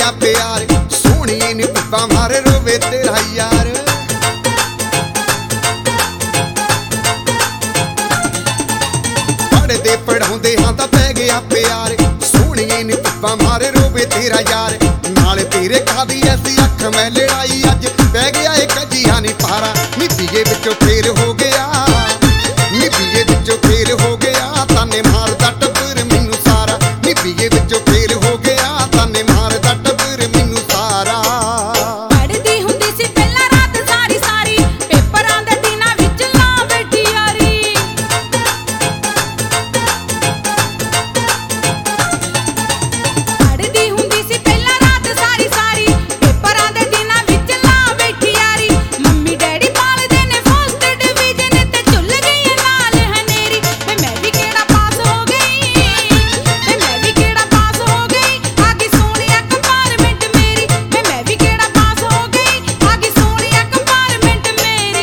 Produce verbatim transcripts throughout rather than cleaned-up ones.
ਗਿਆ ਪਿਆਰ ਸੋਹਣੀ ਨੀ ਪਿੱਪਾ ਮਾਰੇ ਰੋਵੇ ਤੇਰਾ ਯਾਰ ਪੜ੍ਹਦੇ ਪੜਾਉਂਦੇ ਹਾਂ ਤਾਂ ਪੈ ਗਿਆ ਪਿਆਰ ਸੋਹਣੀ ਨੀ ਪਿੱਪਾ ਮਾਰੇ ਰੋਵੇ ਤੇਰਾ ਯਾਰ ਨਾਲ ਤੇਰੇ ਖਾਦੀ ਐਸੀ ਅੱਖ ਮੈਂ ਲੜਾਈ ਅੱਜ ਪੈ ਗਿਆ ਏ ਕੱਜੀਆਂ ਨੀ ਪਾਰਾ ਨੀ ਪੀਏ ਵਿੱਚੋਂ ਫੇਰ ਹੋ ਗਿਆ ਨੀ ਪੀਏ ਵਿੱਚੋਂ ਫੇਰ ਹੋ ਗਿਆ ਤਾਨੇ ਮਾਰਦਾ ਟੱਬਰ ਮੈਨੂੰ ਸਾਰਾ ਨੀ ਪੀਏ ਵਿੱਚੋਂ ਫੇਰ ਹੋ ਗਿਆ ਤਾਨੇ ਮਾਰਦਾ ਟੱਬਰ ਮੈਨੂੰ ਸਾਰਾ ਪੜ੍ਹਦੀ ਹੁੰਦੀ ਸੀ ਪਹਿਲਾਂ ਰਾਤ ਸਾਰੀ ਸਾਰੀ ਪੇਪਰਾਂ ਦੇ ਦਿਨਾਂ ਵਿੱਚ ਲਾ ਬੈਠੀ ਯਾਰੀ ਪੜ੍ਹਦੀ ਹੁੰਦੀ ਸੀ ਪਹਿਲਾਂ ਰਾਤ ਸਾਰੀ ਸਾਰੀ ਪੇਪਰਾਂ ਦੇ ਦਿਨਾਂ ਵਿੱਚ ਲਾ ਬੈਠੀ ਯਾਰੀ ਮੰਮੀ ਡੈਡੀ ਪਾਲਦੇ ਨੇ ਫਸਟ ਡਿਵੀਜ਼ਨ ਤੇ ਝੁੱਲ ਗਈ ਨਾਲ ਹਨੇਰੀ ਵੇ ਮੈਂ ਵੀ ਕਿਹੜਾ ਪਾਸ ਹੋ ਗਈ ਵੇ ਮੈਂ ਵੀ ਕਿਹੜਾ ਪਾਸ ਹੋ ਗਈ ਆ ਗਈ ਸੋਹਣੀਆ ਕੰਪਾਰਟਮੈਂਟ ਮੇਰੀ ਵੇ ਮੈਂ ਵੀ ਕਿਹੜਾ ਪਾਸ ਹੋ ਗਈ ਆ ਗਈ ਸੋਹਣੀਆ ਕੰਪਾਰਟਮੈਂਟ ਮੇਰੀ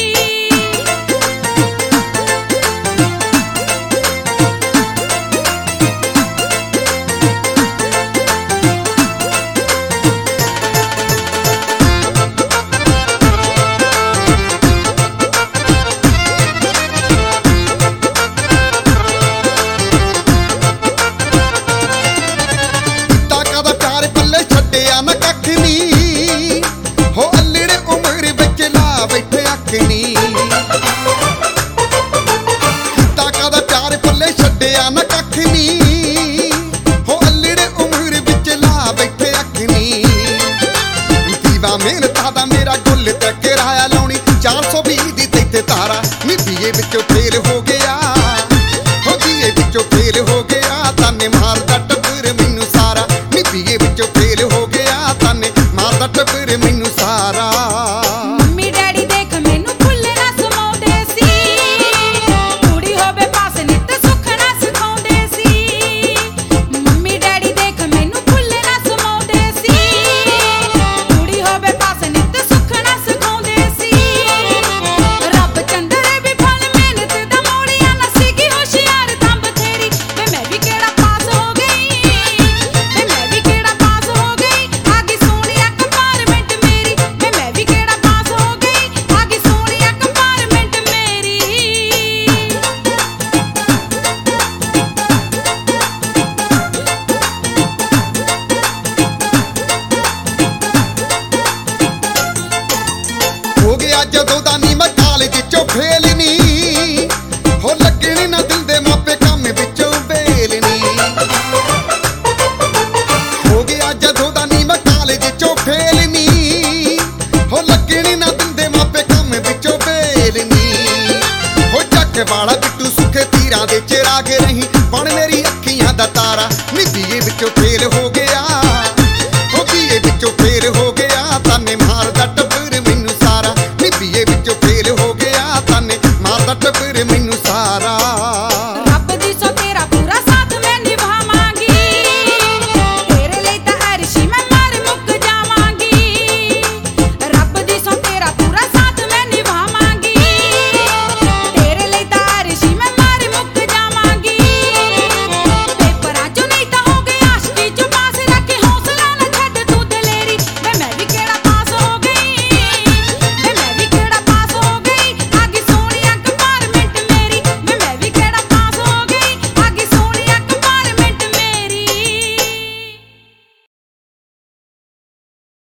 ਕੀਤਾ ਕਾਦਾ ਪਿਆਰ ਪੱਲੇ ਛੱਡਿਆ ਨਾ ਕੱਖ ਨੀ ਹੋ ਅੱਲੜੇ ਉਮਰ ਵਿੱਚ ਲਾ ਬੈਠੇ ਅੱਖ ਨੀ ਕੀਤਾ ਕਾਦਾ ਪਿਆਰ ਪੱਲੇ ਛੱਡਿਆ ਨਾ ਕੱਖ ਨੀ ਹੋ ਅੱਲੜੇ ਉਮਰ ਵਿੱਚ ਲਾ ਬੈਠੇ ਅੱਖ ਨੀ ਦੀਵਾ ਮਿਹਨਤਾਂ ਦਾ ਮੇਰਾ ਗੁੱਲ ਤੇ ਕਿਰਾਇਆ ਲਾਉਣੀ ਚਾਰ ਸੌ ਵੀਹ ਦੀ ਤੈਥੇ ਤਾਰਾ ਨੀ ਬੀਏ ਵਿੱਚੋਂ ਫੇਲ ਹੋ ਗਿਆ ਹੋ ਬੀਏ ਵਿੱਚੋਂ ਫੇਲ ਹੋ ਗਿਆ ਤਾਨੇ ਮਾਰਦਾ ਟੱਬਰ ਮੈਨੂੰ ਸਾਰਾ ਨੀ ਬੀਏ ਵਿੱਚੋਂ ਫੇਲ ਹੋ ਗਿਆ ਤਾਨੇ ਮਾਰਦਾ ਟੱਬਰ ਮੈਨੂੰ ਸਾਰਾ